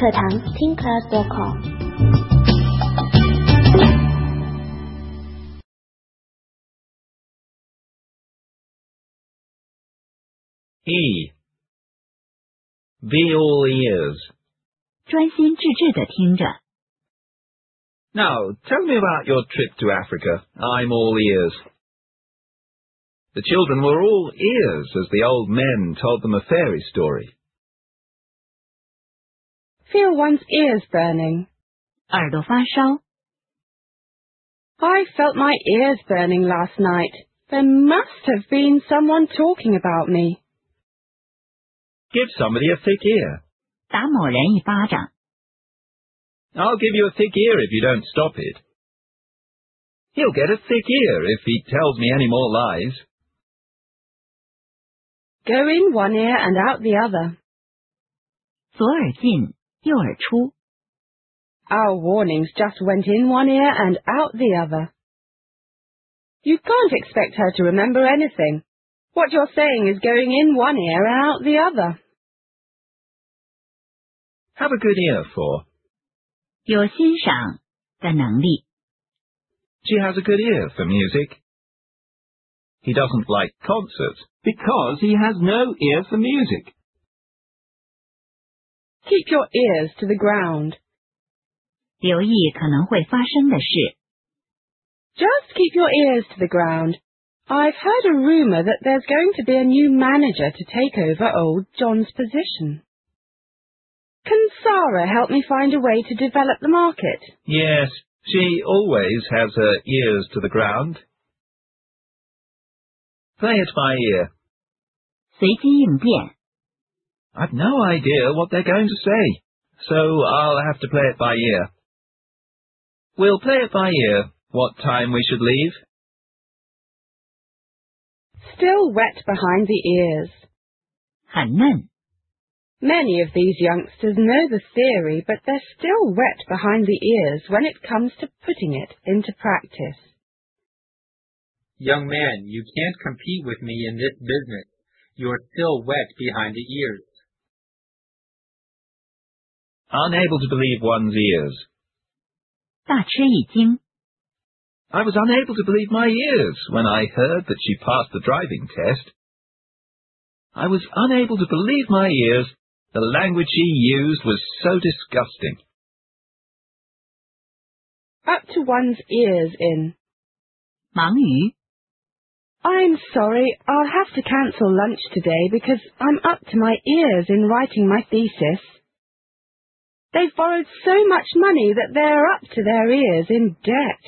课堂 TeenClass.com。 E. Be all ears. 专心致志地听着。 Now, tell me about your trip to Africa. I'm all ears. The children were all ears as the old men told them a fairy story. Feel one's ears burning. 耳朵发烧。 I felt my ears burning last night. There must have been someone talking about me. Give somebody a thick ear. 打某人一巴掌。 I'll give you a thick ear if you don't stop it. He'll get a thick ear if he tells me any more lies. Go in one ear and out the other. 左耳进，右耳出。 Our warnings just went in one ear and out the other. You can't expect her to remember anything. What you're saying is going in one ear and out the other. Have a good ear for. 有欣赏的能力。 She has a good ear for music. He doesn't like concerts because he has no ear for music. Keep your ears to the ground. 留意可能会发生的事。 Just keep your ears to the ground. I've heard a rumour that there's going to be a new manager to take over old John's position. Can Sarah help me find a way to develop the market? Yes, she always has her ears to the ground. Play it by ear. 随机应变。 I've no idea what they're going to say, so I'll have to play it by ear. We'll play it by ear what time we should leave. Still wet behind the ears. 很嫩。 Many of these youngsters know the theory, but they're still wet behind the ears when it comes to putting it into practice. Young man, you can't compete with me in this business. You're still wet behind the ears. Unable to believe one's ears. 大吃一惊。 I was unable to believe my ears when I heard that she passed the driving test. I was unable to believe my ears. The language she used was so disgusting. Up to one's ears in. 忙于。 I'm sorry, I'll have to cancel lunch today because I'm up to my ears in writing my thesis. They've borrowed so much money that they're up to their ears in debt.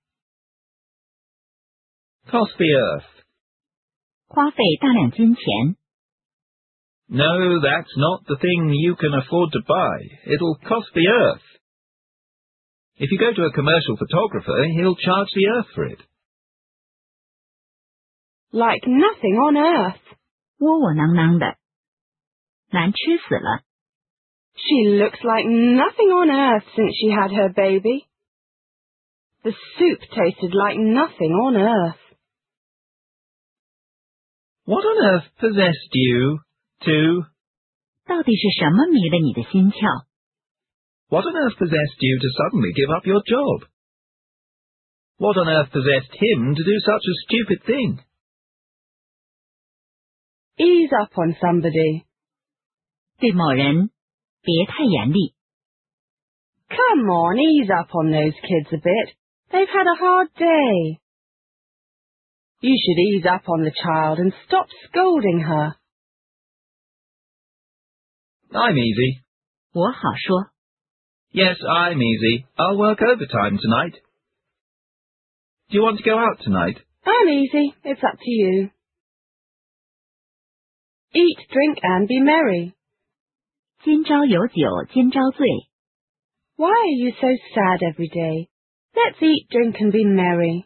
Cost the earth. 花费大量金钱。 No, that's not the thing you can afford to buy. It'll cost the earth. If you go to a commercial photographer, he'll charge the earth for it. Like nothing on earth. 窝窝囊囊的。难吃死了。 She looks like nothing on earth since she had her baby. The soup tasted like nothing on earth. What on earth possessed you to... 到底是什么迷了你的心窍？ What on earth possessed you to suddenly give up your job? What on earth possessed him to do such a stupid thing? Ease up on somebody. 对某人别太严厉。 Come on, ease up on those kids a bit. They've had a hard day. You should ease up on the child and stop scolding her. I'm easy. 我好说。 Yes, I'm easy. I'll work overtime tonight. Do you want to go out tonight? I'm easy. It's up to you. Eat, drink, and be merry. 今朝有酒今朝醉。 Why are you so sad every day? Let's eat, drink, and be merry.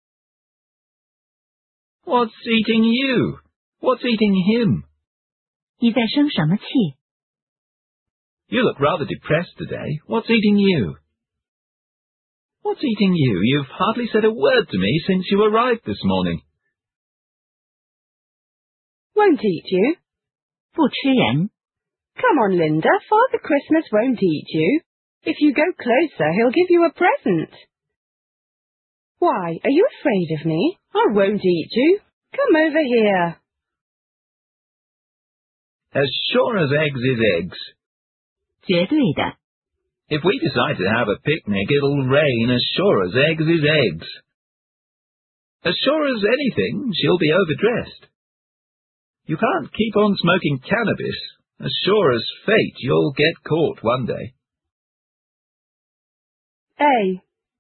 What's eating you? What's eating him? 你在生什么气？ You look rather depressed today. What's eating you? What's eating you? You've hardly said a word to me since you arrived this morning. Won't eat you. 不吃人。 Come on, Linda, Father Christmas won't eat you. If you go closer, he'll give you a present. Why, are you afraid of me? I won't eat you. Come over here. As sure as eggs is eggs. 绝对的。 If we decide to have a picnic, it'll rain as sure as eggs is eggs. As sure as anything, she'll be overdressed. You can't keep on smoking cannabis. As sure as fate, you'll get caught one day. A.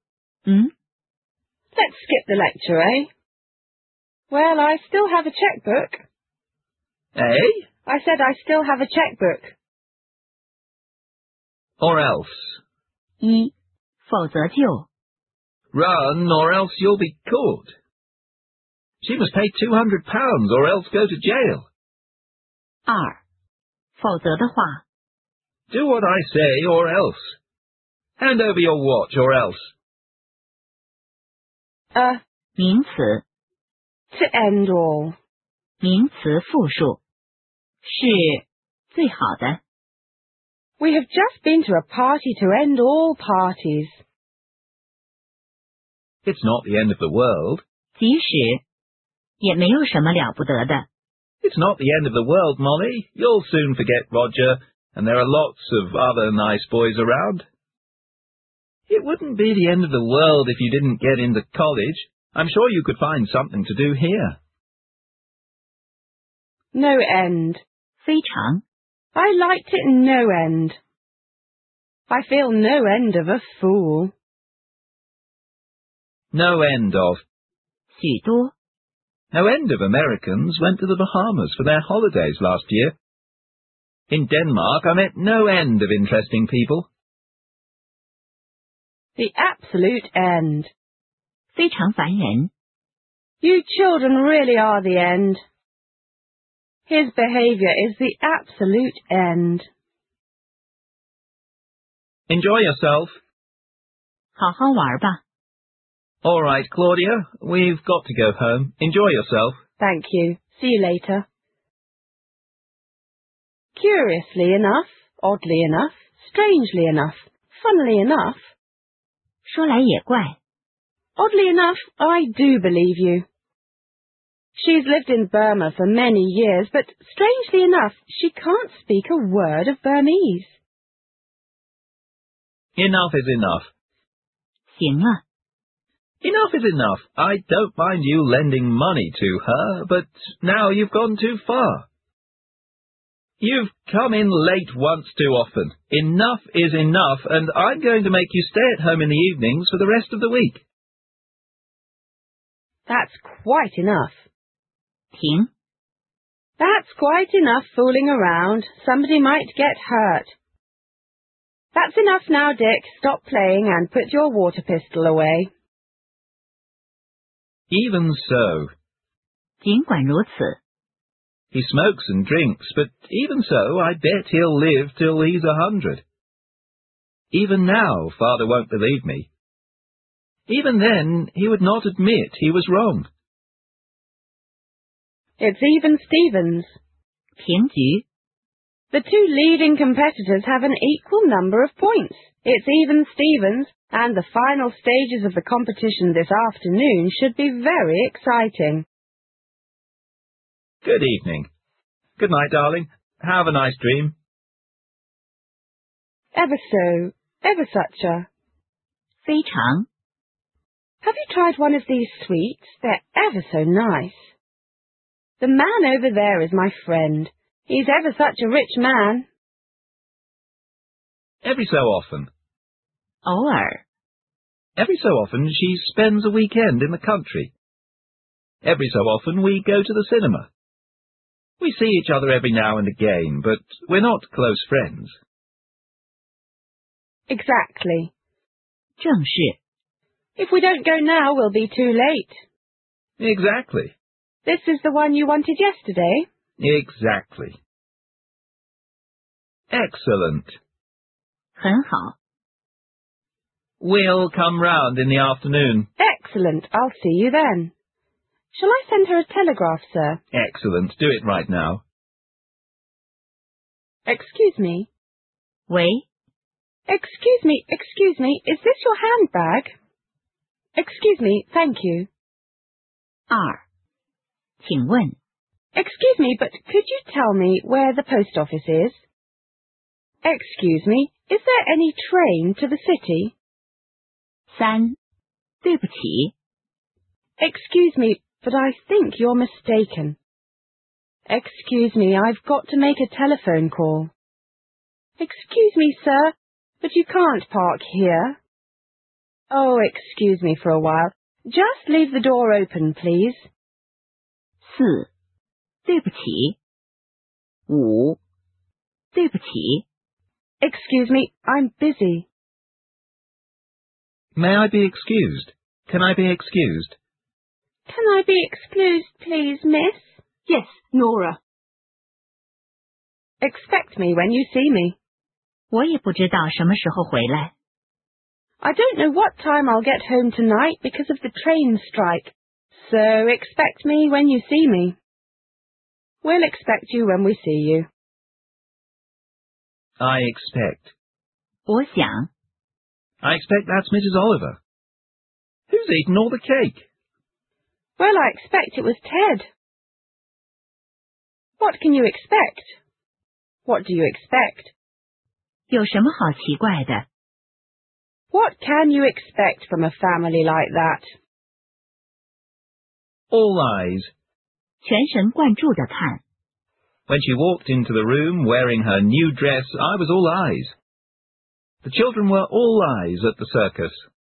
Let's skip the lecture, eh? Well, I still have a checkbook. Eh? I said I still have a checkbook. Or else. 一，否则就 Run, or else you'll be caught. She must pay £200 or else go to jail. 二，否则的话 Do what I say or else. Hand over your watch or else. 名词 To end all. 名词复数是最好的。 We have just been to a party to end all parties. It's not the end of the world. 即使也没有什么了不得的。 It's not the end of the world, Molly. You'll soon forget Roger, and there are lots of other nice boys around. It wouldn't be the end of the world if you didn't get into college. I'm sure you could find something to do here. No end. 非常 I liked it no end. I feel no end of a fool. No end of. 许多 No end of Americans went to the Bahamas for their holidays last year. In Denmark, I met no end of interesting people. The absolute end. 非常烦人。 You children really are the end. His behaviour is the absolute end. Enjoy yourself. 好好玩吧。 All right, Claudia, we've got to go home. Enjoy yourself. Thank you. See you later. Curiously enough, oddly enough, strangely enough, funnily enough, 说来也怪， oddly enough, I do believe you. She's lived in Burma for many years, but strangely enough, she can't speak a word of Burmese. Enough is enough. 行了， Enough is enough. I don't mind you lending money to her, but now you've gone too far. You've come in late once too often. Enough is enough, and I'm going to make you stay at home in the evenings for the rest of the week. That's quite enough. 停， That's quite enough fooling around. Somebody might get hurt. That's enough now, Dick. Stop playing and put your water pistol away. Even so. 尽管如此， He smokes and drinks, but even so, I bet he'll live till he's 100. Even now, Father won't believe me. Even then, he would not admit he was wrong. It's even Stevens. 平局 The two leading competitors have an equal number of points. It's even Stevens, and the final stages of the competition this afternoon should be very exciting. Good evening. Good night, darling. Have a nice dream. Ever such a... 非常 Have you tried one of these sweets? They're ever so nice. The man over there is my friend. He's ever such a rich man. Every so often. 偶尔 Every so often she spends a weekend in the country. Every so often we go to the cinema. We see each other every now and again, but we're not close friends. Exactly. 正是 If we don't go now, we'll be too late. Exactly. This is the one you wanted yesterday? Exactly. Excellent. 很好。 We'll come round in the afternoon. Excellent. I'll see you then. Shall I send her a telegraph, sir? Excellent. Do it right now. Excuse me. 喂， Excuse me, is this your handbag? Excuse me, thank you. 2，请问 Excuse me, but could you tell me where the post office is? Excuse me, is there any train to the city? 3，对不起， Excuse me, but I think you're mistaken. Excuse me, I've got to make a telephone call. Excuse me, sir, but you can't park here. Oh, excuse me for a while. Just leave the door open, please. 4，对不起， 5，对不起， Excuse me, I'm busy. May I be excused? Can I be excused? Can I be excused, please, miss? Yes, Nora. Expect me when you see me. 我也不知道什么时候回来。 I don't know what time I'll get home tonight because of the train strike, so expect me when you see me. We'll expect you when we see you. I expect. 我想 I expect that's Mrs. Oliver. Who's eaten all the cake? Well, I expect it was Ted. What can you expect? What do you expect? 有什么好奇怪的？ What can you expect from a family like that? All eyes. 全神贯注地看。 When she walked into the room wearing her new dress, I was all eyes. The children were all eyes at the circus.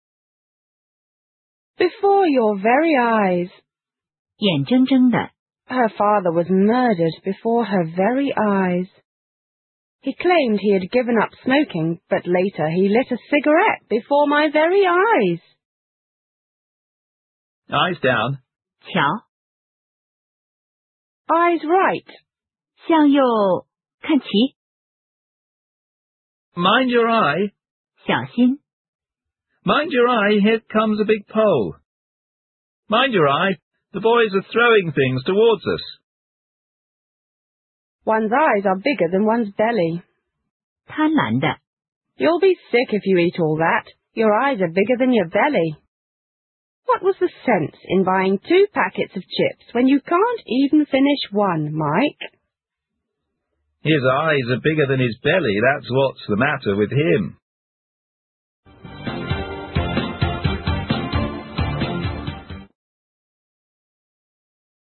Before your very eyes. 眼睁睁的， Her father was murdered before her very eyes. He claimed he had given up smoking, but later he lit a cigarette before my very eyes. Eyes down. 瞧， Eyes right. 向右看齐， Mind your eye. 小心， Mind your eye, here comes a big pole. Mind your eye, the boys are throwing things towards us. One's eyes are bigger than one's belly. 贪婪的， You'll be sick if you eat all that. Your eyes are bigger than your belly. What was the sense in buying 2 packets of chips when you can't even finish one, Mike? His eyes are bigger than his belly, that's what's the matter with him.